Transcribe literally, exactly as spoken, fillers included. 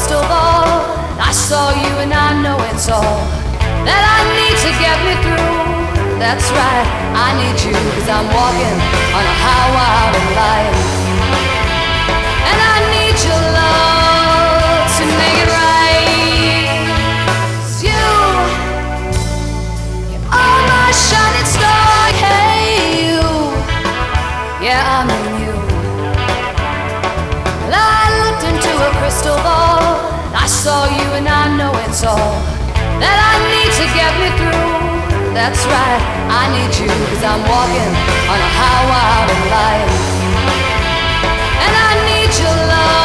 crystal ball. I saw you and I know it's all that I need to get me through. That's right, I need you, cause I'm walking on a high wire of life. And I need your love to make it right. 'Cause you, you're all my shining star. Hey you, yeah I mean you. Well, I looked into a crystal ball. I saw you and I know it's all that I need to get me through. That's right, I need you, cause I'm walking on a high wire of life. And I need your love